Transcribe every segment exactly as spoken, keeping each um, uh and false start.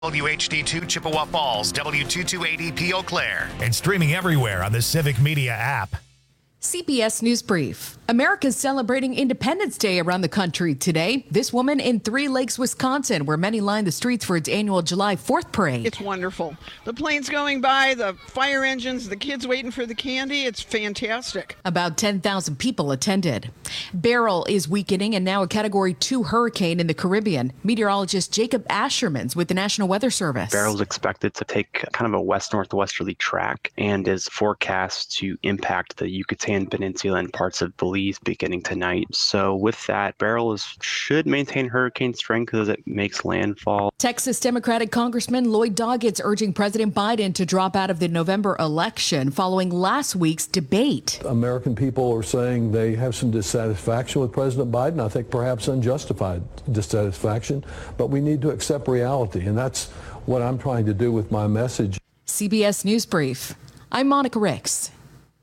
W H D two Chippewa Falls, W two two eight E P Eau Claire, and streaming everywhere on the Civic Media app. C B S News Brief. America's celebrating Independence Day around the country today. This woman in Three Lakes, Wisconsin, where many line the streets for its annual July fourth parade. It's wonderful. The planes going by, the fire engines, the kids waiting for the candy. It's fantastic. About ten thousand people attended. Beryl is weakening and now a Category two hurricane in the Caribbean. Meteorologist Jacob Asherman's with the National Weather Service. Beryl's expected to take kind of a west-northwesterly track and is forecast to impact the Yucatan Peninsula and parts of Belize beginning tonight. So with that, Beryl is, should maintain hurricane strength as it makes landfall. Texas Democratic Congressman Lloyd Doggett urging President Biden to drop out of the November election following last week's debate. American people are saying they have some dissatisfaction with President Biden. I think perhaps unjustified dissatisfaction, but we need to accept reality, and that's what I'm trying to do with my message. C B S News Brief. I'm Monica Ricks.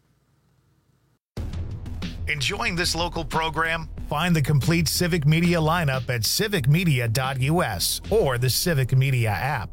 Enjoying this local program? Find the complete Civic Media lineup at civic media dot u s or the Civic Media app.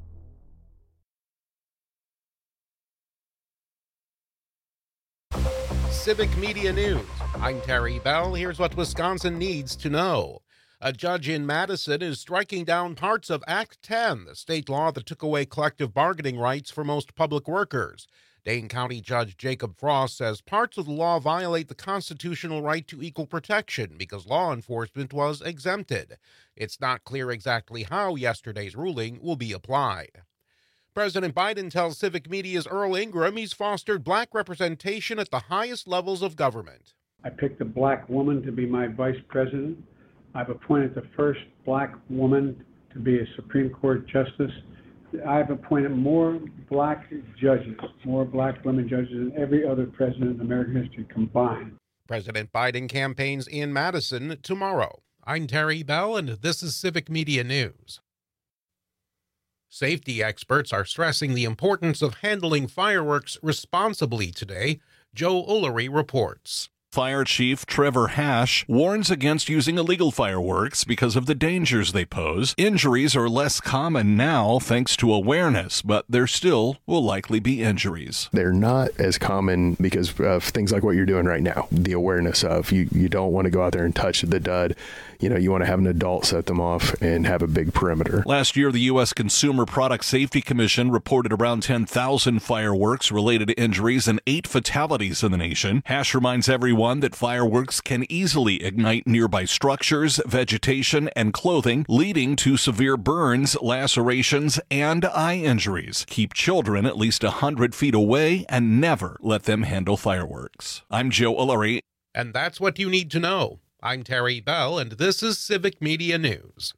Civic Media News. I'm Terry Bell. Here's what Wisconsin needs to know. A judge in Madison is striking down parts of Act ten, the state law that took away collective bargaining rights for most public workers. Dane County Judge Jacob Frost says parts of the law violate the constitutional right to equal protection because law enforcement was exempted. It's not clear exactly how yesterday's ruling will be applied. President Biden tells Civic Media's Earl Ingram he's fostered black representation at the highest levels of government. I picked a black woman to be my vice president. I've appointed the first black woman to be a Supreme Court justice. I've appointed more black judges, more black women judges than every other president in American history combined. President Biden campaigns in Madison tomorrow. I'm Terry Bell, and this is Civic Media News. Safety experts are stressing the importance of handling fireworks responsibly today. Joe Ullery reports. Fire Chief Trevor Hash warns against using illegal fireworks because of the dangers they pose. Injuries are less common now thanks to awareness, but there still will likely be injuries. They're not as common because of things like what you're doing right now. The awareness of you, you don't want to go out there and touch the dud. You know, you want to have an adult set them off and have a big perimeter. Last year, the U S Consumer Product Safety Commission reported around ten thousand fireworks-related injuries and eight fatalities in the nation. Hash reminds everyone that fireworks can easily ignite nearby structures, vegetation, and clothing, leading to severe burns, lacerations, and eye injuries. Keep children at least one hundred feet away and never let them handle fireworks. I'm Joe Ullery. And that's what you need to know. I'm Terry Bell, and this is Civic Media News.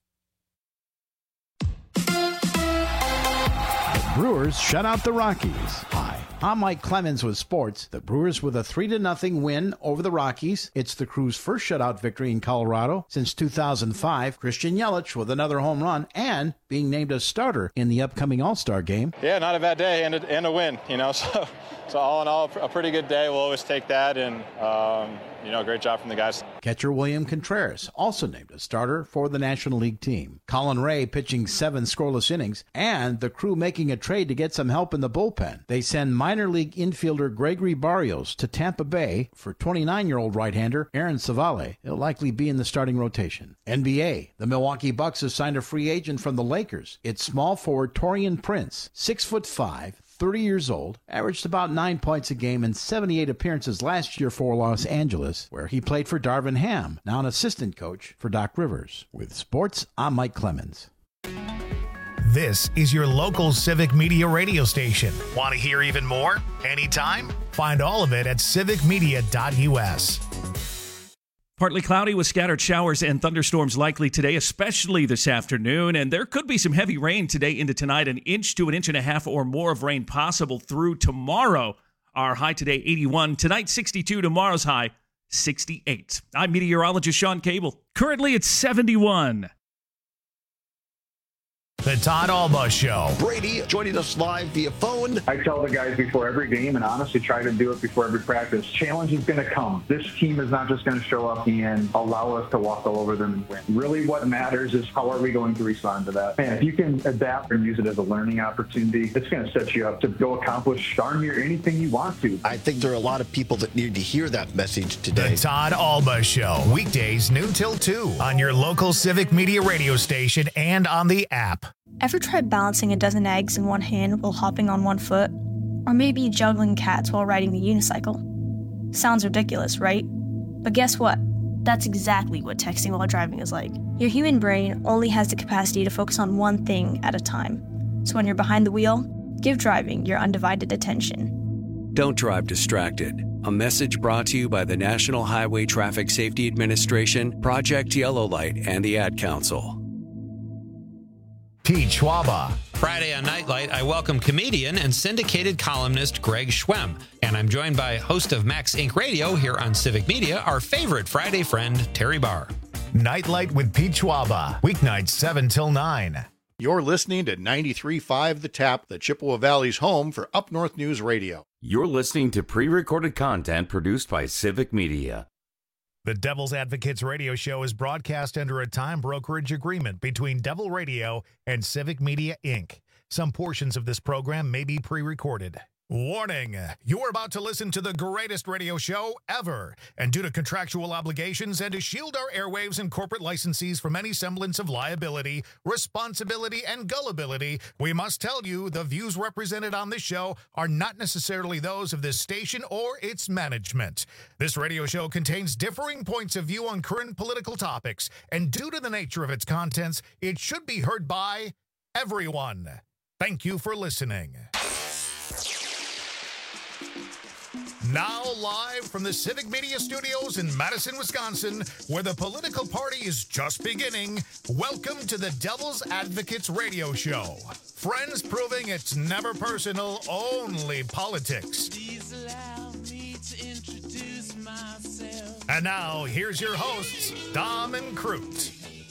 The Brewers shut out the Rockies. Hi, I'm Mike Clemens with sports. The Brewers with a three to nothing win over the Rockies. It's the Crew's first shutout victory in Colorado since two thousand five. Christian Yelich with another home run and being named a starter in the upcoming All-Star game. Yeah, not a bad day and a, and a win, you know, so so all in all, a pretty good day. We'll always take that, and um, you know, great job from the guys. Catcher William Contreras also named a starter for the National League team. Colin Ray pitching seven scoreless innings, and the Crew making a trade to get some help in the bullpen. They send minor league infielder Gregory Barrios to Tampa Bay for twenty-nine-year-old right-hander Aaron Savale. He'll likely be in the starting rotation. N B A, the Milwaukee Bucks have signed a free agent from the Lakers. It's small forward Taurean Prince, six foot five, thirty years old, averaged about nine points a game in seventy-eight appearances last year for Los Angeles, where he played for Darvin Ham, now an assistant coach for Doc Rivers. With sports, I'm Mike Clemens. This is your local Civic Media radio station. Want to hear even more? Anytime? Find all of it at civic media dot u s. Partly cloudy with scattered showers and thunderstorms likely today, especially this afternoon. And there could be some heavy rain today into tonight, an inch to an inch and a half or more of rain possible through tomorrow. Our high today, eighty-one. Tonight, sixty-two. Tomorrow's high, sixty-eight. I'm meteorologist Sean Cable. Currently, it's seventy-one. The Todd Alba Show. Brady joining us live via phone. I tell the guys before every game, and honestly try to do it before every practice, challenge is going to come. This team is not just going to show up and allow us to walk all over them and win. Really what matters is how are we going to respond to that. And if you can adapt and use it as a learning opportunity, it's going to set you up to go accomplish darn near anything you want to. I think there are a lot of people that need to hear that message today. The Todd Alba Show. Weekdays noon till two on your local Civic Media radio station and on the app. Ever tried balancing a dozen eggs in one hand while hopping on one foot? Or maybe juggling cats while riding the unicycle? Sounds ridiculous, right? But guess what? That's exactly what texting while driving is like. Your human brain only has the capacity to focus on one thing at a time. So when you're behind the wheel, give driving your undivided attention. Don't drive distracted. A message brought to you by the National Highway Traffic Safety Administration, Project Yellow Light, and the Ad Council. Pete Schwaba. Friday on Nightlight, I welcome comedian and syndicated columnist Greg Schwem. And I'm joined by host of Max Incorporated. Radio here on Civic Media, our favorite Friday friend, Terry Barr. Nightlight with Pete Schwaba. Weeknights seven till nine. You're listening to ninety-three point five The Tap, the Chippewa Valley's home for Up North News Radio. You're listening to pre-recorded content produced by Civic Media. The Devil's Advocates radio show is broadcast under a time brokerage agreement between Devil Radio and Civic Media, Incorporated. Some portions of this program may be pre-recorded. Warning, you're about to listen to the greatest radio show ever. And due to contractual obligations and to shield our airwaves and corporate licensees from any semblance of liability, responsibility, and gullibility, we must tell you the views represented on this show are not necessarily those of this station or its management. This radio show contains differing points of view on current political topics, and due to the nature of its contents, it should be heard by everyone. Thank you for listening. Now live from the Civic Media Studios in Madison, Wisconsin, where the political party is just beginning, welcome to the Devil's Advocates radio show. Friends proving it's never personal, only politics. Please allow me to introduce myself. And now, here's your hosts, Dom and Crute.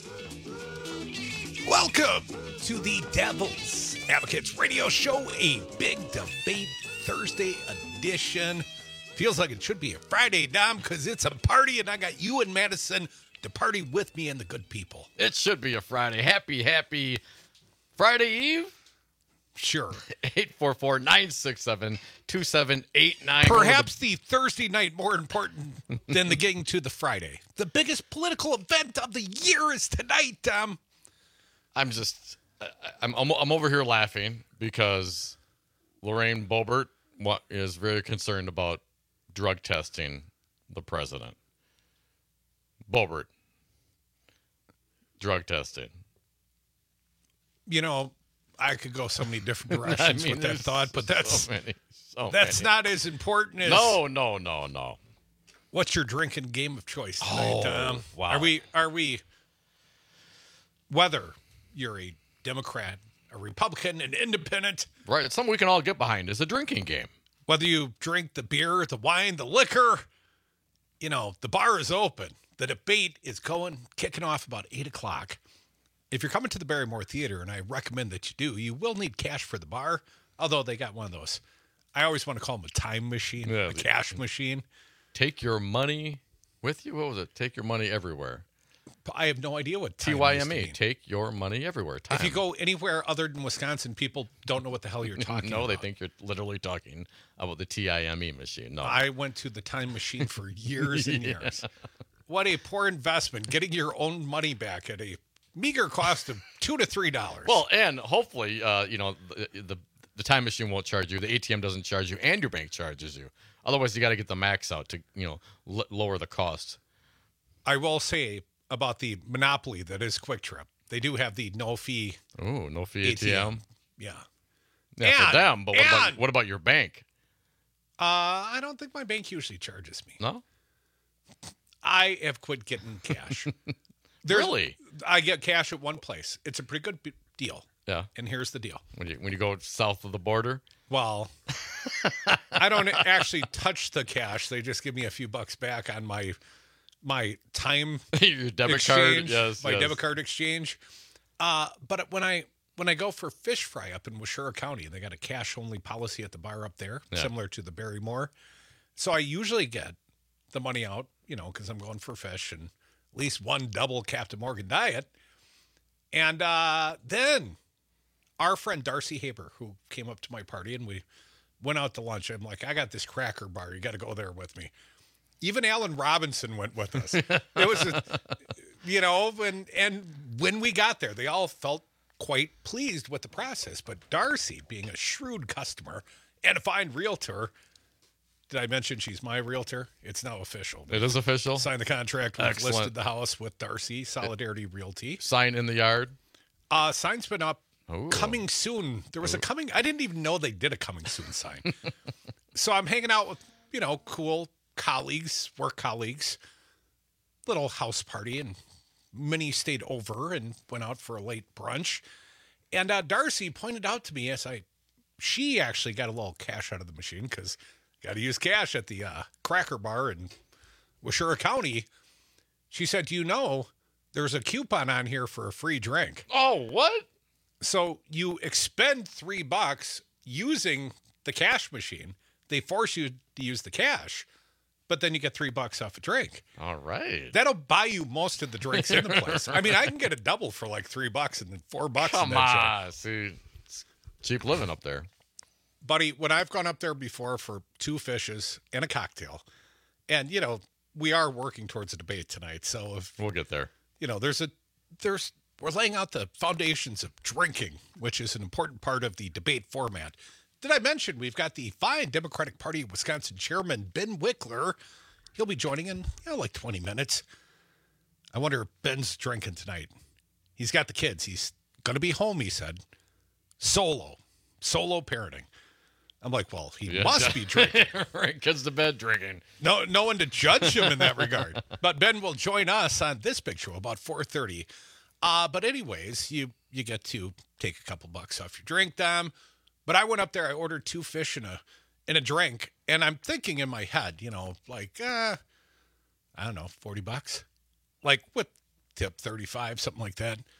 Welcome to the Devil's Advocates radio show, a big debate Thursday edition. Feels like it should be a Friday, Dom, because it's a party, and I got you in Madison to party with me and the good people. It should be a Friday. Happy, happy Friday Eve? Sure. eight four four, nine six seven, two seven eight nine. Perhaps the... the Thursday night more important than the getting to the Friday. The biggest political event of the year is tonight, Dom. I'm just, I'm, I'm, I'm over here laughing because Lorraine Boebert what is very concerned about drug testing the president. Boebert. Drug testing. You know, I could go so many different directions I mean, with that thought, but that's so many, so that's many. not as important as No, no, no, no. What's your drinking game of choice tonight, oh, Tom? Wow. Are we are we whether you're a Democrat, a Republican, an independent. Right, it's something we can all get behind. It's a drinking game. Whether you drink the beer, the wine, the liquor, you know, the bar is open. The debate is going, kicking off about eight o'clock. If you're coming to the Barrymore Theater, and I recommend that you do, you will need cash for the bar, although they got one of those. I always want to call them a time machine, yeah, a cash machine. Take your money with you? What was it? Take your money everywhere. I have no idea what time T Y M E. Take your money everywhere. Time. If you go anywhere other than Wisconsin, people don't know what the hell you're talking no, about. No, they think you're literally talking about the T I M E machine. No, I went to the time machine for years and yeah. years. What a poor investment, getting your own money back at a meager cost of two to three dollars. Well, and hopefully, uh, you know, the, the the time machine won't charge you. The A T M doesn't charge you, and your bank charges you. Otherwise, you got to get the max out to you know l- lower the cost. I will say about the monopoly that is Quick Trip. They do have the no fee. Oh, no fee A T M. A T M. Yeah. Yeah, and, for them. But what and, about what about your bank? Uh, I don't think my bank usually charges me. No. I have quit getting cash. Really? I get cash at one place. It's a pretty good b- deal. Yeah. And here's the deal. When you when you go south of the border? Well, I don't actually touch the cash. They just give me a few bucks back on my my time your debit exchange, card. Yes, my yes. debit card exchange. Uh, but when I when I go for fish fry up in Washura County, they got a cash-only policy at the bar up there, Yeah. similar to the Barrymore. So I usually get the money out, you know, because I'm going for fish and at least one double Captain Morgan diet. And uh, then our friend Darcy Haber, who came up to my party, and we went out to lunch. I'm like, I got this cracker bar. You got to go there with me. Even Alan Robinson went with us. It was, a, you know, and and when we got there, they all felt quite pleased with the process. But Darcy, being a shrewd customer and a fine realtor, did I mention she's my realtor? It's now official. It is official. Signed the contract. We've Excellent. listed the house with Darcy, Solidarity Realty. Sign in the yard. Uh, sign's been up. Ooh. Coming soon. There was a coming. I didn't even know they did a coming soon sign. So I'm hanging out with, you know, cool colleagues, work colleagues, little house party, and Minnie stayed over and went out for a late brunch. And uh, Darcy pointed out to me as I, she actually got a little cash out of the machine because got to use cash at the uh, Cracker Bar in Washura County. She said, "Do you know there's a coupon on here for a free drink?" Oh, what? So you expend three bucks using the cash machine. They force you to use the cash, but then you get three bucks off a drink. All right. That'll buy you most of the drinks in the place. I mean, I can get a double for like three bucks and then four bucks. Come in that on. joint. See, it's cheap living up there. Buddy, when I've gone up there before for two fishes and a cocktail, and, you know, we are working towards a debate tonight. So if We'll get there. you know, there's a, there's, we're laying out the foundations of drinking, which is an important part of the debate format. Did I mention we've got the fine Democratic Party of Wisconsin chairman, Ben Wickler. He'll be joining in, you know, like twenty minutes. I wonder if Ben's drinking tonight. He's got the kids. He's going to be home, he said. Solo. Solo parenting. I'm like, well, he Yeah. must be drinking. Right, kids to bed drinking. No, no one to judge him in that regard. But Ben will join us on this big show about four thirty. Uh, but anyways, you you get to take a couple bucks off your drink, Dom. But I went up there, I ordered two fish and a and a drink, and I'm thinking in my head, you know, like, uh, I don't know, forty bucks, like with tip thirty-five, something like that. It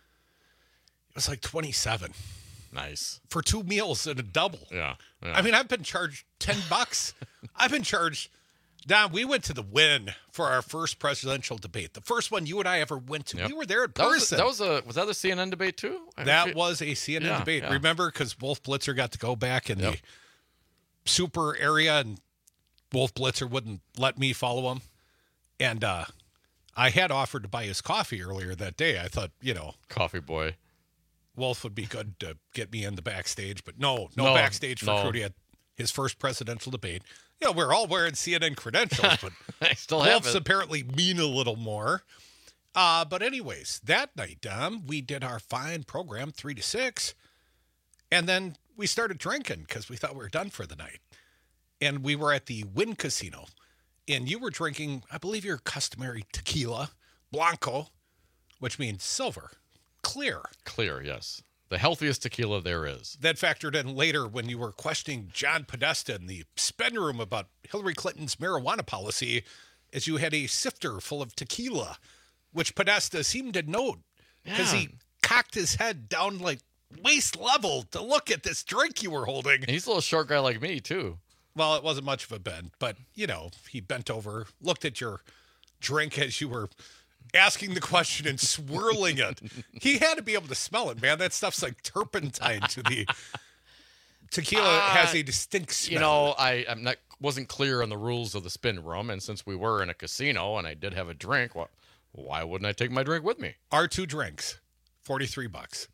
was like twenty-seven. Nice. For two meals and a double. Yeah. yeah. I mean, I've been charged ten bucks. I've been charged. Don, we went to the Wynn for our first presidential debate. The first one you and I ever went to. Yep. We were there in that was, person. that was a was that the C N N debate too? I That feel- was a C N N Yeah, debate. yeah. Remember, because Wolf Blitzer got to go back in Yep. the super area, and Wolf Blitzer wouldn't let me follow him. And uh, I had offered to buy his coffee earlier that day. I thought, you know, Coffee boy. Wolf would be good to get me in the backstage, but no, no, No, backstage for no. Cody at his first presidential debate. You know, we're all wearing C N N credentials, but I still have Wolf's it. apparently mean a little more. Uh, but anyways, that night, Dom, we did our fine program, three to six, and then we started drinking because we thought we were done for the night. And we were at the Wynn Casino, and you were drinking, I believe, your customary tequila, Blanco, which means silver, clear. Clear, yes. The healthiest tequila there is. That factored in later when you were questioning John Podesta in the spin room about Hillary Clinton's marijuana policy, as you had a sifter full of tequila, which Podesta seemed to note because Yeah. he cocked his head down like waist level to look at this drink you were holding. And he's a little short guy like me too. Well, it wasn't much of a bend, but, you know, he bent over, looked at your drink as you were asking the question and swirling it. He had to be able to smell it, man. That stuff's like turpentine to the tequila. Uh, has a distinct smell. You know, I I'm not wasn't clear on the rules of the spin room, and since we were in a casino and I did have a drink, why, why wouldn't I take my drink with me? Our two drinks, forty-three bucks.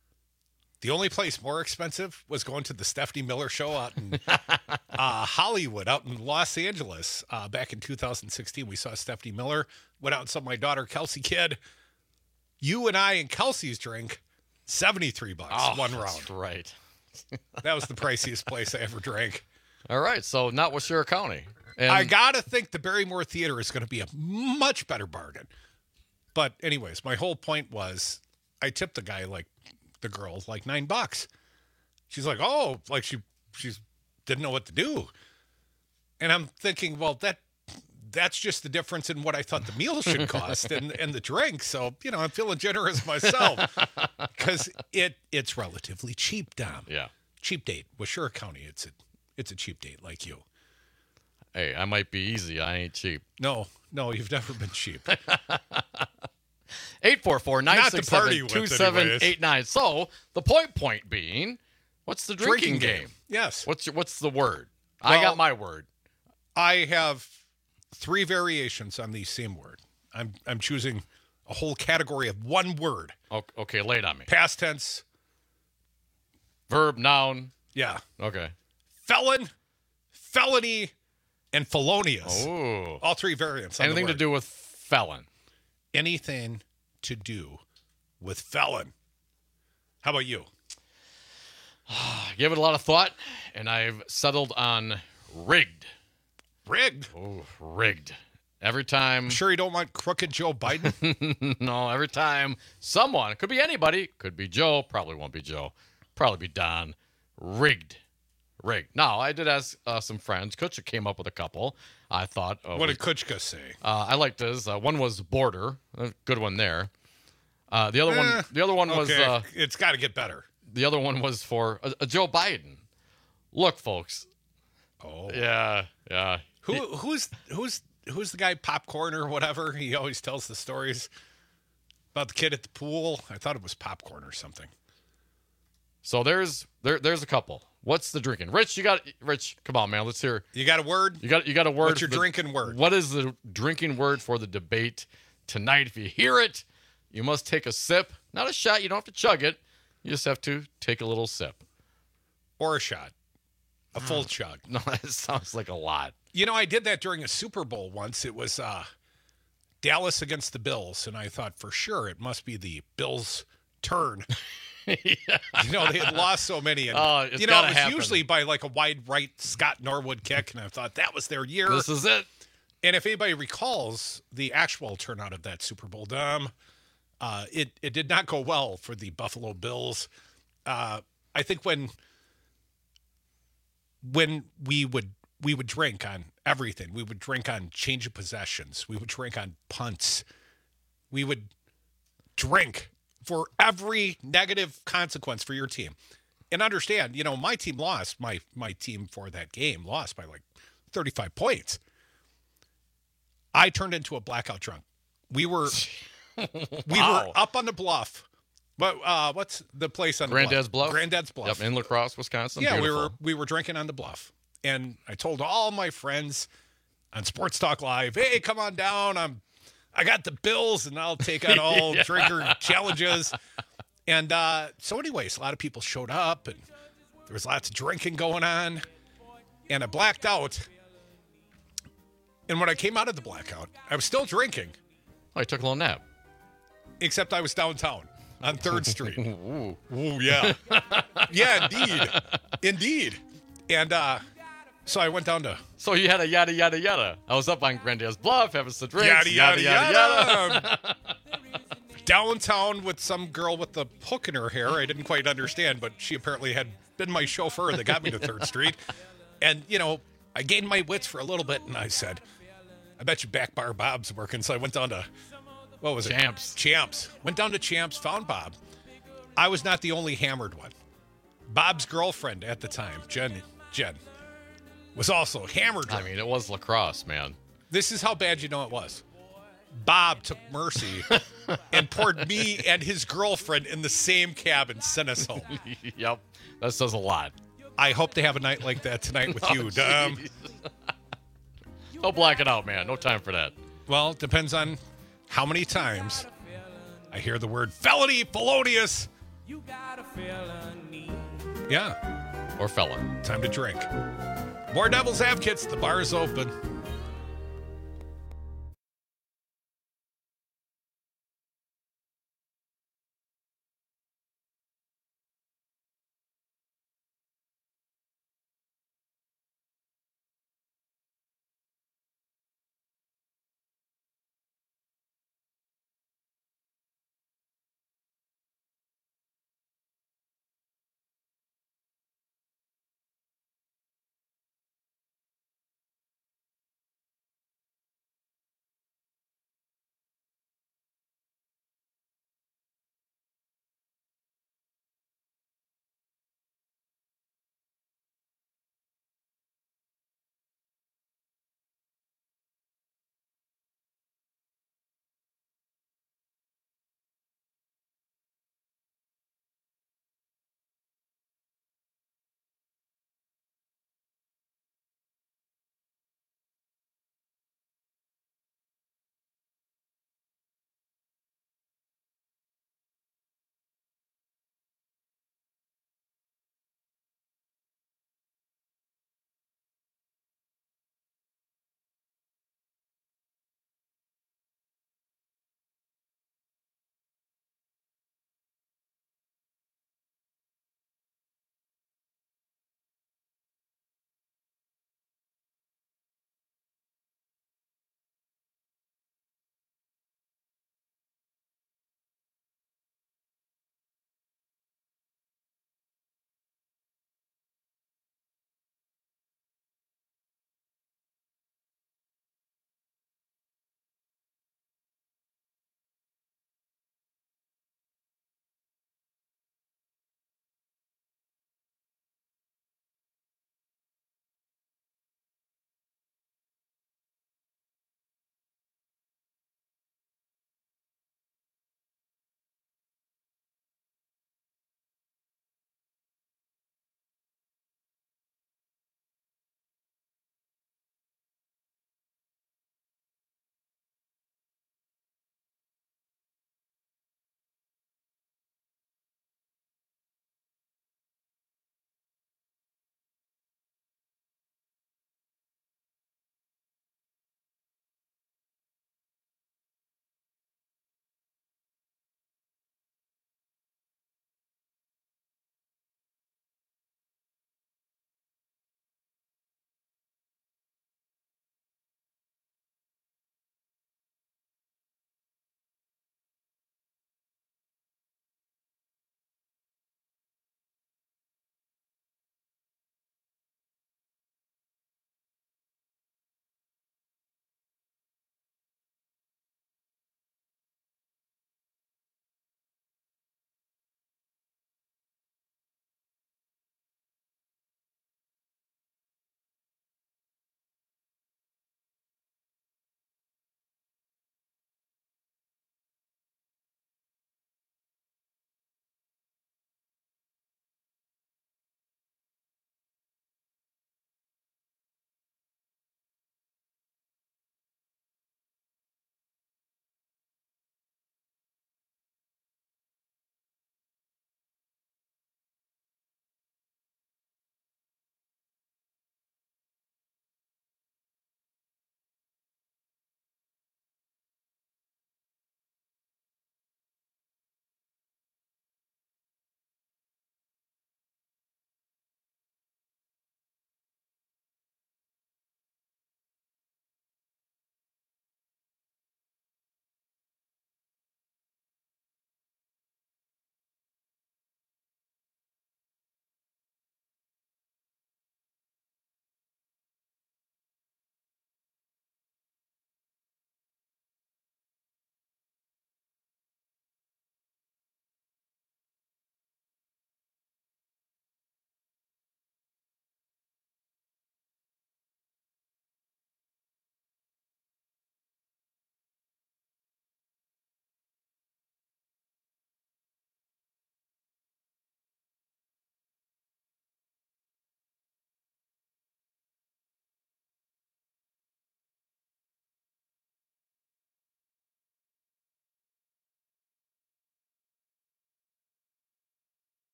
The only place more expensive was going to the Stephanie Miller show out in uh, Hollywood, out in Los Angeles. Uh, back in two thousand sixteen, we saw Stephanie Miller. Went out and saw my daughter, Kelsey Kidd. You and I and Kelsey's drink, seventy-three bucks, Oh, one round. that's right. That was the priciest place I ever drank. All right, so not Washura County. And I got to think the Barrymore Theater is going to be a much better bargain. But anyways, my whole point was I tipped the guy, like the girl, like nine bucks. She's like, oh, like she she's didn't know what to do. And I'm thinking, well, that that's just the difference in what I thought the meal should cost and, and the drink. So, you know, I'm feeling generous myself because it it's relatively cheap, Dom. Yeah. Cheap date. With Sure County, it's a, it's a cheap date like you. Hey, I might be easy. I ain't cheap. No, no, you've never been cheap. eight four four, nine six seven, two seven eight nine. So, the point point being, what's the drinking, Drinking game? game. Yes. What's your, what's the word? I Well, got my word. I have three variations on the same word. I'm I'm choosing a whole category of one word. O- Okay, lay it on me. Past tense. Verb, noun. Yeah. Okay. Felon, felony, and felonious. Oh. All three variants. on the Anything to word. do with felon. Anything to do with felon. How about you? I gave it a lot of thought, and I've settled on rigged. Rigged? Oh, rigged. Every time. I'm sure you don't want crooked Joe Biden? No, every time someone, could be anybody, could be Joe, probably won't be Joe, probably be Don, rigged. Rigged. Now, I did ask uh, some friends. Kutcha came up with a couple. I thought. Uh, What we- did Kutchka say? Uh, I liked his. Uh, one was border, a good one there. Uh, the other Eh, one, the other one was. okay. Uh, It's got to get better. the other one was for a, a Joe Biden. Look, folks. Oh. Yeah, yeah. Who who's who's who's the guy Popcorn or whatever? He always tells the stories about the kid at the pool. I thought it was Popcorn or something. So there's there there's a couple. What's the drinking? Rich, you got Rich. Come on, man. Let's hear. You got a word? You got you got a word. What's your for the- drinking word? What is the drinking word for the debate tonight? If you hear it, you must take a sip. Not a shot. You don't have to chug it. You just have to take a little sip. Or a shot. A full chug. No, that sounds like a lot. You know, I did that during a Super Bowl once. It was uh, Dallas against the Bills, and I thought for sure it must be the Bills' turn. Yeah. You know, they had lost so many. And, Oh, it's you know, gotta it was happen. usually by like a wide right Scott Norwood kick, and I thought that was their year. This is it. And if anybody recalls the actual turnout of that Super Bowl, Dom, uh, it, it did not go well for the Buffalo Bills. Uh, I think when when we would we would drink on everything, we would drink on change of possessions, we would drink on punts, we would drink for every negative consequence for your team. And understand, you know, my team lost. My my team for that game lost by like thirty-five points. I turned into a blackout drunk. We were we Wow. were up on the bluff. But uh, what's the place on Granddad's the Bluff? bluff? Granddad's Bluff. Yep, in La Crosse, Wisconsin. Yeah, we Beautiful. were we were drinking on the bluff. And I told all my friends on Sports Talk Live, hey, come on down. I'm I got the Bills and I'll take on all Yeah. drinker challenges. And uh, so anyways, a lot of people showed up and there was lots of drinking going on. And I blacked out. And when I came out of the blackout, I was still drinking. Oh, you took a little nap. Except I was downtown on third Street. Ooh. Ooh, yeah. Yeah, indeed. Indeed. And uh, so I went down to... So you had a yada, yada, yada. I was up on Granddad's Bluff having some drinks. Yada, yada, yada. Downtown with some girl with the hook in her hair. I didn't quite understand, but she apparently had been my chauffeur that got me to third Street. And, you know, I gained my wits for a little bit, and I said, I bet you Back Bar Bob's working. So I went down to... What was it? Champs. Champs. Went down to Champs, found Bob. I was not the only hammered one. Bob's girlfriend at the time, Jen, Jen, was also hammered. I mean, it was La Crosse, man. This is how bad you know it was. Bob took mercy and poured me and his girlfriend in the same cab and sent us home. Yep. That says a lot. I hope to have a night like that tonight with Oh, you, Dom. jeez. Don't black it out, man. No time for that. Well, it depends on how many times I hear the word felony, felonious. Yeah. Or felon. Time to drink. More Devil's Advocates. The bar is open.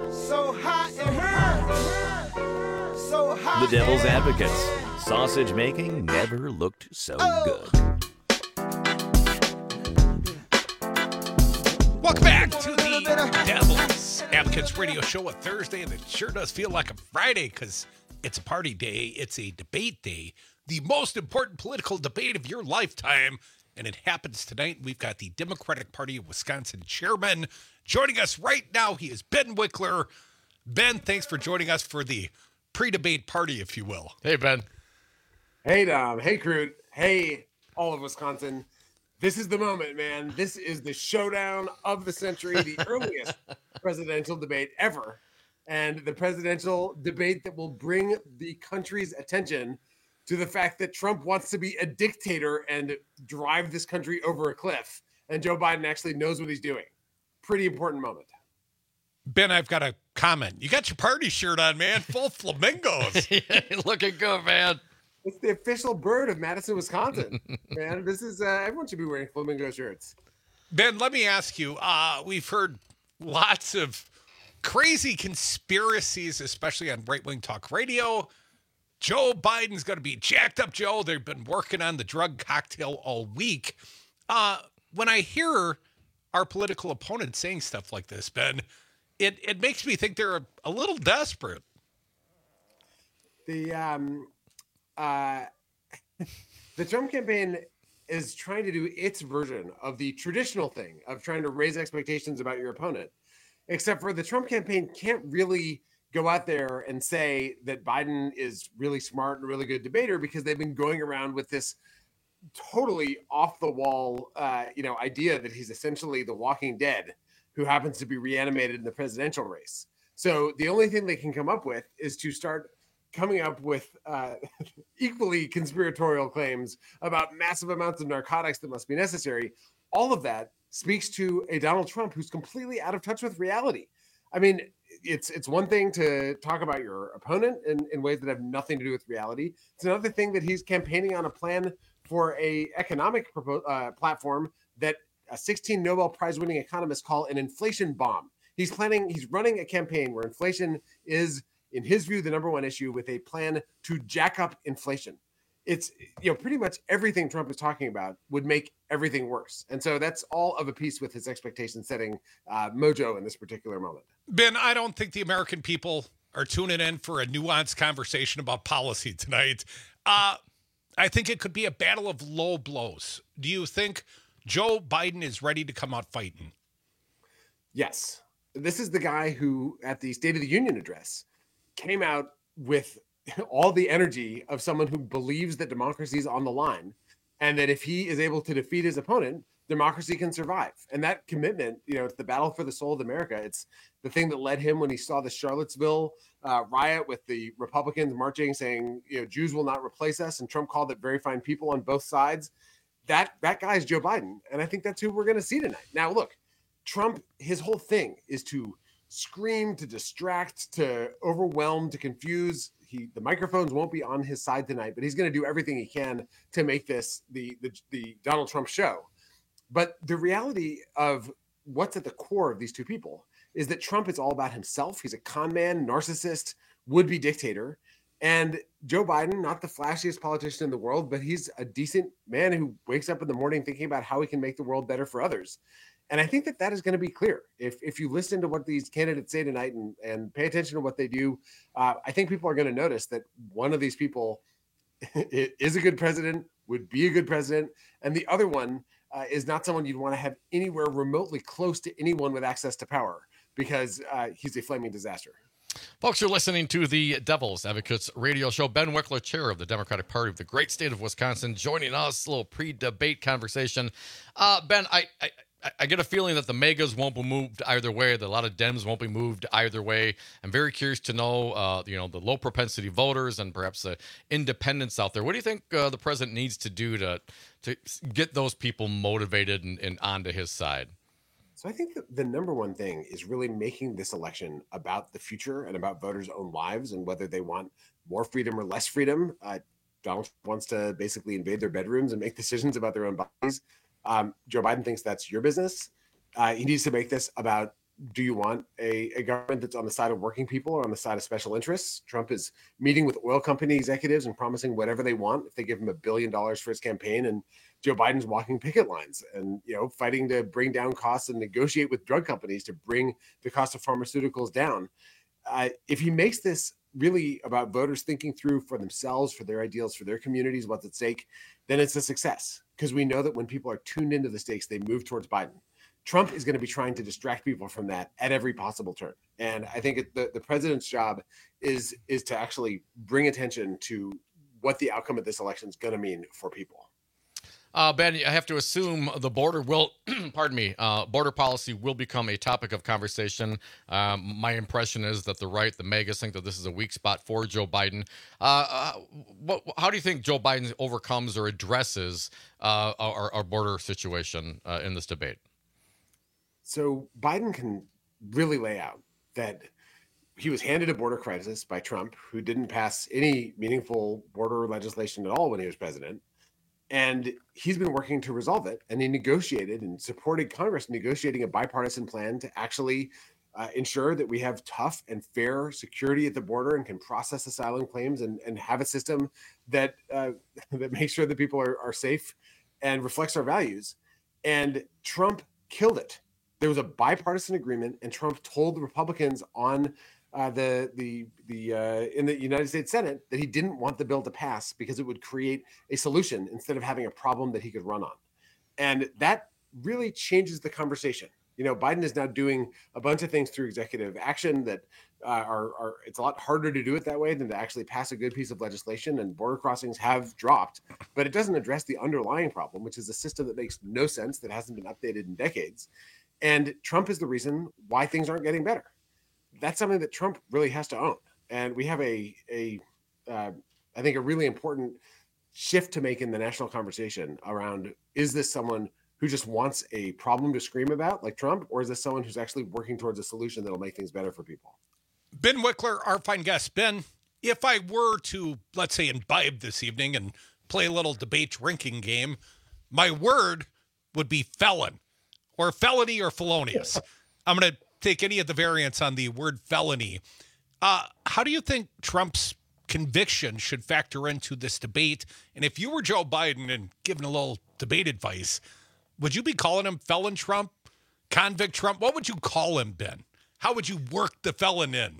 So hot in here. So hot. The Devil's Advocates. Sausage making never looked so good. Welcome back to the Devil's Advocates radio show, a Thursday, and it sure does feel like a Friday because it's a party day. It's a debate day, the most important political debate of your lifetime, and it happens tonight. We've got the Democratic Party of Wisconsin chairman joining us right now. He is Ben Wickler. Ben, thanks for joining us for the pre-debate party, if you will. Hey, Ben. Hey, Dom. Hey, Crute. Hey, all of Wisconsin. This is the moment, man. This is the showdown of the century, the earliest presidential debate ever, and the presidential debate that will bring the country's attention to the fact that Trump wants to be a dictator and drive this country over a cliff, and Joe Biden actually knows what he's doing. Pretty important moment. Ben, I've got a comment. You got your party shirt on, man. Full flamingos. Looking good, man. It's the official bird of Madison, Wisconsin, man. This is, uh, everyone should be wearing flamingo shirts. Ben, let me ask you, uh, we've heard lots of crazy conspiracies, especially on right-wing talk radio. Joe Biden's going to be jacked up, Joe. They've been working on the drug cocktail all week. Uh, when I hear our political opponents saying stuff like this, Ben, it, it makes me think they're a, a little desperate. The, um... Uh, the Trump campaign is trying to do its version of the traditional thing of trying to raise expectations about your opponent, except for the Trump campaign can't really go out there and say that Biden is really smart and a really good debater because they've been going around with this totally off the wall, uh, you know, idea that he's essentially the Walking Dead who happens to be reanimated in the presidential race. So the only thing they can come up with is to start coming up with uh, equally conspiratorial claims about massive amounts of narcotics that must be necessary. All of that speaks to a Donald Trump who's completely out of touch with reality. I mean, it's it's one thing to talk about your opponent in, in ways that have nothing to do with reality. It's another thing that he's campaigning on a plan for a economic propo- uh, platform that a sixteen Nobel Prize winning economists call an inflation bomb. He's planning, he's running a campaign where inflation is, in his view, the number one issue, with a plan to jack up inflation. It's, you know, pretty much everything Trump is talking about would make everything worse. And so that's all of a piece with his expectation setting uh, mojo in this particular moment. Ben, I don't think the American people are tuning in for a nuanced conversation about policy tonight. Uh, I think it could be a battle of low blows. Do you think Joe Biden is ready to come out fighting? Yes. This is the guy who, at the State of the Union address, came out with all the energy of someone who believes that democracy is on the line and that if he is able to defeat his opponent, democracy can survive. And that commitment, you know, it's the battle for the soul of America. It's the thing that led him when he saw the Charlottesville uh, riot with the Republicans marching saying, you know, Jews will not replace us. And Trump called it very fine people on both sides. That, that guy is Joe Biden. And I think that's who we're going to see tonight. Now, look, Trump, his whole thing is to scream, to distract, to overwhelm, to confuse. He, the microphones won't be on his side tonight, but he's going to do everything he can to make this the, the the Donald Trump show. But the reality of what's at the core of these two people is that Trump is all about himself. He's a con man, narcissist, would-be dictator. And Joe Biden, not the flashiest politician in the world, but he's a decent man who wakes up in the morning thinking about how he can make the world better for others. And I think that that is going to be clear. If if you listen to what these candidates say tonight and, and pay attention to what they do, uh, I think people are going to notice that one of these people is a good president, would be a good president, and the other one uh, is not someone you'd want to have anywhere remotely close to anyone with access to power because uh, he's a flaming disaster. Folks, you're listening to the Devil's Advocates radio show. Ben Wickler, chair of the Democratic Party of the great state of Wisconsin, joining us. A little pre-debate conversation. Uh, Ben, I... I I get a feeling that the megas won't be moved either way. That a lot of Dems won't be moved either way. I'm very curious to know, uh, you know, the low propensity voters and perhaps the independents out there. What do you think uh, the president needs to do to to get those people motivated and, and onto his side? So I think that the number one thing is really making this election about the future and about voters' own lives and whether they want more freedom or less freedom. Uh, Donald Trump wants to basically invade their bedrooms and make decisions about their own bodies. Um, Joe Biden thinks that's your business. Uh, he needs to make this about do you want a, a government that's on the side of working people or on the side of special interests? Trump is meeting with oil company executives and promising whatever they want if they give him a billion dollars for his campaign. And Joe Biden's walking picket lines and, you know, fighting to bring down costs and negotiate with drug companies to bring the cost of pharmaceuticals down. Uh, if he makes this really about voters thinking through for themselves, for their ideals, for their communities, what's at stake, then it's a success. Because we know that when people are tuned into the stakes, they move towards Biden. Trump is going to be trying to distract people from that at every possible turn. And I think it, the, the president's job is, is to actually bring attention to what the outcome of this election is going to mean for people. Uh, Ben, I have to assume the border will, pardon me, uh, border policy will become a topic of conversation. Um, my impression is that the right, the MAGAs, think that this is a weak spot for Joe Biden. Uh, uh, what, how do you think Joe Biden overcomes or addresses uh, our, our border situation uh, in this debate? So Biden can really lay out that he was handed a border crisis by Trump, who didn't pass any meaningful border legislation at all when he was president. And he's been working to resolve it. And he negotiated and supported Congress negotiating a bipartisan plan to actually uh, ensure that we have tough and fair security at the border and can process asylum claims and, and have a system that uh, that makes sure that people are, are safe and reflects our values. And Trump killed it. There was a bipartisan agreement, and Trump told the Republicans on uh, the the the uh, in the United States Senate that he didn't want the bill to pass because it would create a solution instead of having a problem that he could run on, and that really changes the conversation. You know, Biden is now doing a bunch of things through executive action that uh, are are it's a lot harder to do it that way than to actually pass a good piece of legislation. And border crossings have dropped, but it doesn't address the underlying problem, which is a system that makes no sense, that hasn't been updated in decades. And Trump is the reason why things aren't getting better. That's something that Trump really has to own. And we have a, a uh, I think, a really important shift to make in the national conversation around, is this someone who just wants a problem to scream about like Trump, or is this someone who's actually working towards a solution that'll make things better for people? Ben Wickler, our fine guest. Ben, if I were to, let's say, imbibe this evening and play a little debate drinking game, my word would be felon. Or felony or felonious. I'm going to take any of the variants on the word felony. Uh, how do you think Trump's conviction should factor into this debate? And if you were Joe Biden and giving a little debate advice, would you be calling him felon Trump, convict Trump? What would you call him, Ben? How would you work the felon in?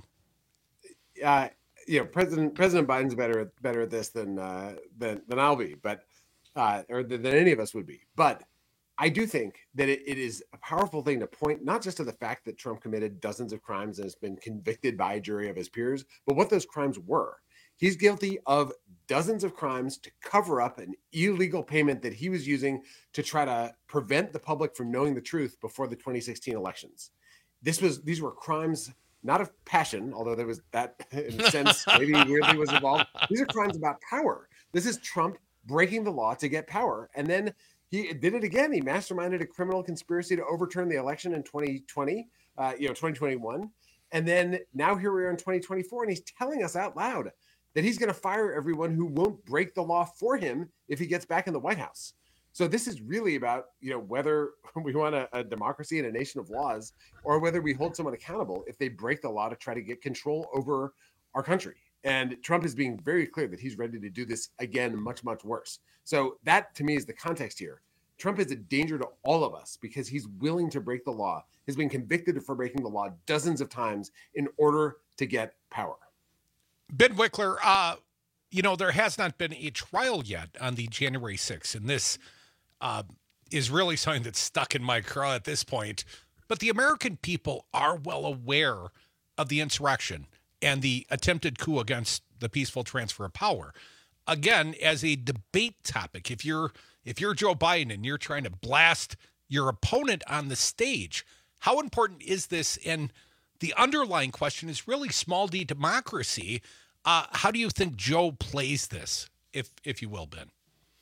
Uh, you know, President President Biden's better better at this than uh, than than I'll be, but uh, or than, than any of us would be. But I do think that it, it is a powerful thing to point not just to the fact that Trump committed dozens of crimes and has been convicted by a jury of his peers, but what those crimes were. He's guilty of dozens of crimes to cover up an illegal payment that he was using to try to prevent the public from knowing the truth before the twenty sixteen elections. This was these were crimes not of passion, although there was that in a sense maybe weirdly was involved. These are crimes about power. This is Trump breaking the law to get power, and then he did it again. He masterminded a criminal conspiracy to overturn the election in twenty twenty, uh, you know, twenty twenty-one. And then now here we are in twenty twenty-four, and he's telling us out loud that he's going to fire everyone who won't break the law for him if he gets back in the White House. So this is really about, you know, whether we want a, a democracy and a nation of laws, or whether we hold someone accountable if they break the law to try to get control over our country. And Trump is being very clear that he's ready to do this again, much, much worse. So that, to me, is the context here. Trump is a danger to all of us because he's willing to break the law, has been convicted for breaking the law dozens of times in order to get power. Ben Wickler, uh, you know, there has not been a trial yet on the January sixth, and this uh, is really something that's stuck in my craw at this point. But the American people are well aware of the insurrection and the attempted coup against the peaceful transfer of power. Again, as a debate topic, if you're if you're Joe Biden and you're trying to blast your opponent on the stage, how important is this? And the underlying question is really small d democracy. Uh, how do you think Joe plays this, if if you will, Ben?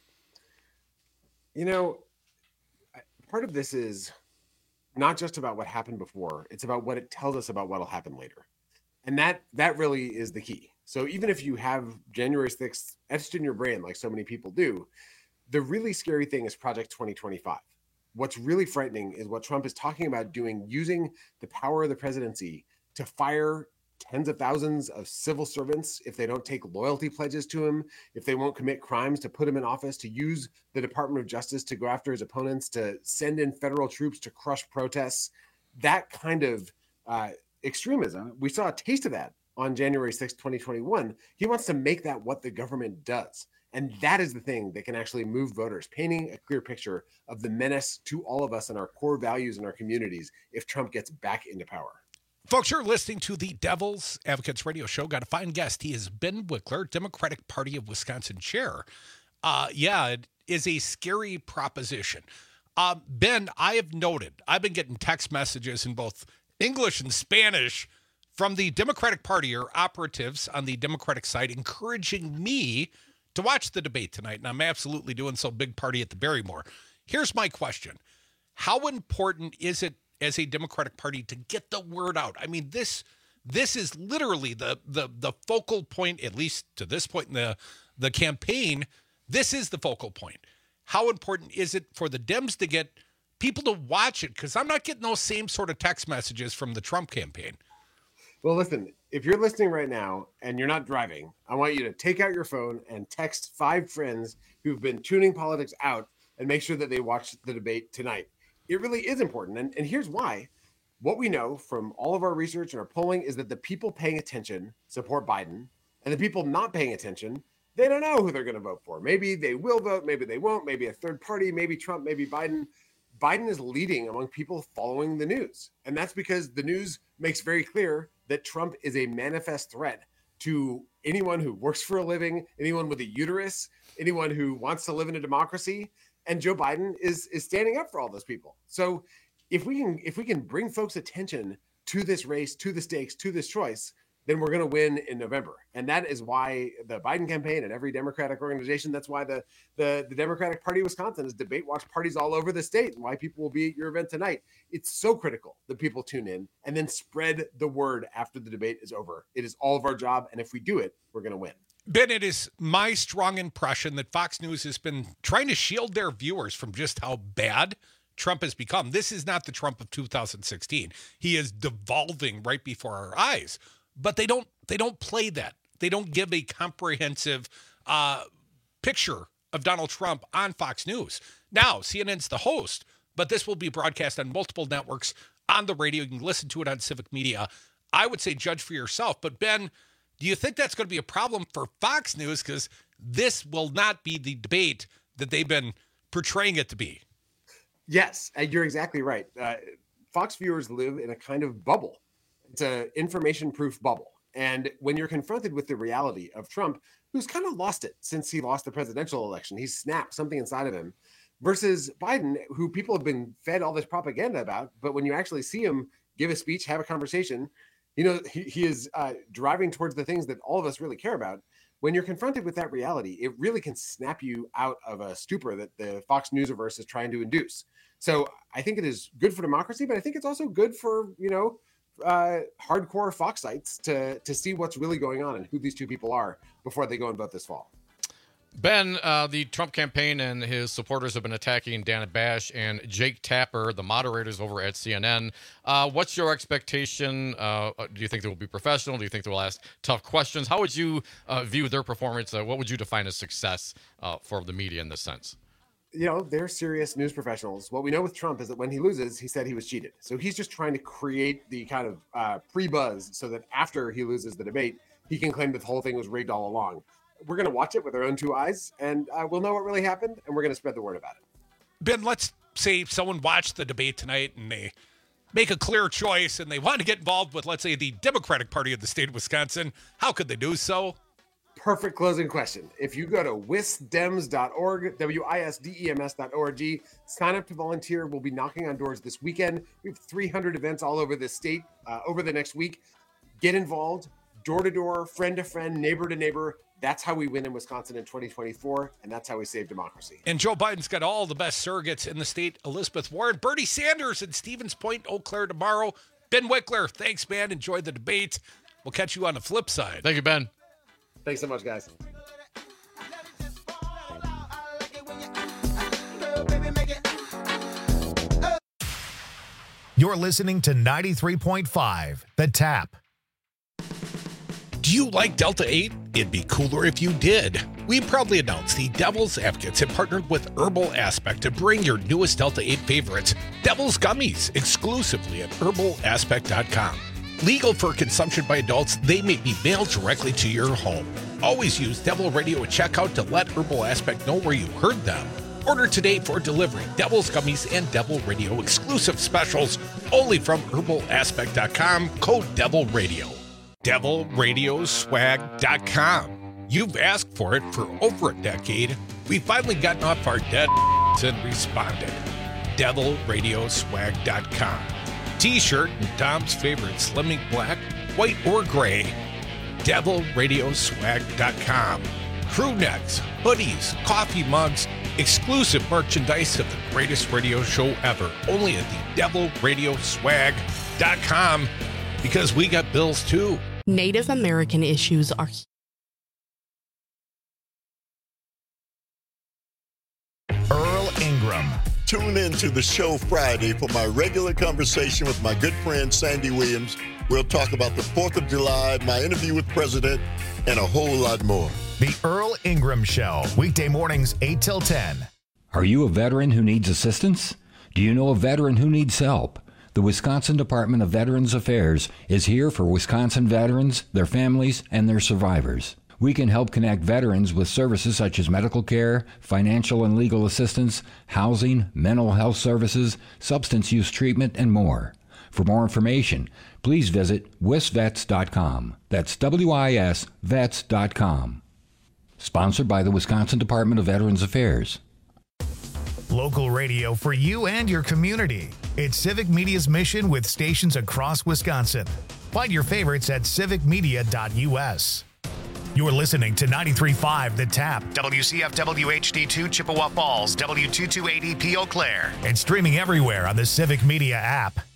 You know, part of this is not just about what happened before. It's about what it tells us about what will happen later. And that that really is the key. So even if you have January sixth etched in your brain, like so many people do, the really scary thing is Project twenty twenty-five. what's really frightening is what Trump is talking about doing, using the power of the presidency to fire tens of thousands of civil servants if they don't take loyalty pledges to him, if they won't commit crimes, to put him in office, to use the Department of Justice to go after his opponents, to send in federal troops to crush protests. That kind of uh, extremism, we saw a taste of that on January sixth, twenty twenty-one. He wants to make that what the government does. And that is the thing that can actually move voters, painting a clear picture of the menace to all of us and our core values in our communities if Trump gets back into power. Folks, you're listening to the Devil's Advocates Radio Show. Got a fine guest. He is Ben Wickler, Democratic Party of Wisconsin chair. Uh, yeah, it is a scary proposition. Uh, Ben, I have noted, I've been getting text messages in both English and Spanish from the Democratic Party or operatives on the Democratic side encouraging me to watch the debate tonight, and I'm absolutely doing so. Big party at the Barrymore. Here's my question. How important is it as a Democratic Party to get the word out? I mean, this this is literally the the the focal point, at least to this point in the, the campaign. This is the focal point. How important is it for the Dems to get people to watch it? Because I'm not getting those same sort of text messages from the Trump campaign. Well, listen, if you're listening right now and you're not driving, I want you to take out your phone and text five friends who've been tuning politics out and make sure that they watch the debate tonight. It really is important. And, and here's why. What we know from all of our research and our polling is that the people paying attention support Biden, and the people not paying attention, they don't know who they're going to vote for. Maybe they will vote, maybe they won't, maybe a third party, maybe Trump, maybe Biden. Biden is leading among people following the news. And that's because the news makes very clear that Trump is a manifest threat to anyone who works for a living, anyone with a uterus, anyone who wants to live in a democracy. And Joe Biden is is standing up for all those people. So if we can if we can bring folks' attention to this race, to the stakes, to this choice, then we're going to win in November. And that is why the Biden campaign and every Democratic organization, that's why the, the, the Democratic Party of Wisconsin is debate watch parties all over the state, and why people will be at your event tonight. It's so critical that people tune in and then spread the word after the debate is over. It is all of our job. And if we do it, we're going to win. Ben, it is my strong impression that Fox News has been trying to shield their viewers from just how bad Trump has become. This is not the Trump of two thousand sixteen. He is devolving right before our eyes. But they don't they don't play that. They don't give a comprehensive uh, picture of Donald Trump on Fox News. Now, C N N's the host, but this will be broadcast on multiple networks, on the radio. You can listen to it on Civic Media. I would say judge for yourself. But, Ben, do you think that's going to be a problem for Fox News? Because this will not be the debate that they've been portraying it to be. Yes, you're exactly right. Uh, Fox viewers live in a kind of bubble. It's an information-proof bubble. And when you're confronted with the reality of Trump, who's kind of lost it since he lost the presidential election, he's snapped something inside of him, versus Biden, who people have been fed all this propaganda about, but when you actually see him give a speech, have a conversation, you know, he, he is uh, driving towards the things that all of us really care about. When you're confronted with that reality, it really can snap you out of a stupor that the Fox Newsverse is trying to induce. So I think it is good for democracy, but I think it's also good for, you know, uh, hardcore Fox sites to to see what's really going on and who these two people are before they go and vote this fall. Ben, uh, the Trump campaign and his supporters have been attacking Dana Bash and Jake Tapper, the moderators over at C N N. Uh, what's your expectation? Uh, do you think they will be professional? Do you think they will ask tough questions? How would you uh, view their performance? Uh, what would you define as success uh, for the media in this sense? You know, they're serious news professionals. What we know with Trump is that when he loses, he said he was cheated. So he's just trying to create the kind of uh, pre-buzz so that after he loses the debate, he can claim that the whole thing was rigged all along. We're going to watch it with our own two eyes, and uh, we'll know what really happened, and we're going to spread the word about it. Ben, let's say someone watched the debate tonight and they make a clear choice and they want to get involved with, let's say, the Democratic Party of the state of Wisconsin. How could they do so? Perfect closing question. If you go to wisdems dot org, W I S D E M S dot org, sign up to volunteer. We'll be knocking on doors this weekend. We have three hundred events all over the state uh, over the next week. Get involved, door to door, friend to friend, neighbor to neighbor. That's how we win in Wisconsin in twenty twenty-four, and that's how we save democracy. And Joe Biden's got all the best surrogates in the state. Elizabeth Warren, Bernie Sanders, and Stevens Point, Eau Claire tomorrow. Ben Wickler, thanks, man. Enjoy the debate. We'll catch you on the flip side. Thank you, Ben. Thanks so much, guys. You're listening to ninety-three point five, The Tap. Do you like Delta eight? It'd be cooler if you did. We proudly announce the Devil's Advocates have partnered with Herbal Aspect to bring your newest Delta eight favorites, Devil's Gummies, exclusively at herbal aspect dot com. Legal for consumption by adults, they may be mailed directly to your home. Always use Devil Radio at checkout to let Herbal Aspect know where you heard them. Order today for delivery. Devil's Gummies and Devil Radio exclusive specials only from herbal aspect dot com, code Devil Radio. devil radio swag dot com. You've asked for it for over a decade. We've finally gotten off our dead and responded. devil radio swag dot com. T-shirt and Tom's favorite Slimming Black, white or gray. devil radio swag dot com. Crew necks, hoodies, coffee mugs, exclusive merchandise of the greatest radio show ever. Only at the devil radio swag dot com, because we got bills too. Native American issues are Earl Ingram. Tune in to the show Friday for my regular conversation with my good friend Sandy Williams. We'll talk about the fourth of July, my interview with President, and a whole lot more. The Earl Ingram Show, weekday mornings eight till ten. Are you a veteran who needs assistance? Do you know a veteran who needs help? The Wisconsin Department of Veterans Affairs is here for Wisconsin veterans, their families, and their survivors. We can help connect veterans with services such as medical care, financial and legal assistance, housing, mental health services, substance use treatment, and more. For more information, please visit wis vets dot com. That's W I S vets dot com. Sponsored by the Wisconsin Department of Veterans Affairs. Local radio for you and your community. It's Civic Media's mission with stations across Wisconsin. Find your favorites at civic media dot U S. You're listening to ninety-three point five The Tap, W C F W H D two Chippewa Falls, W two two eight zero P Eau Claire, and streaming everywhere on the Civic Media app.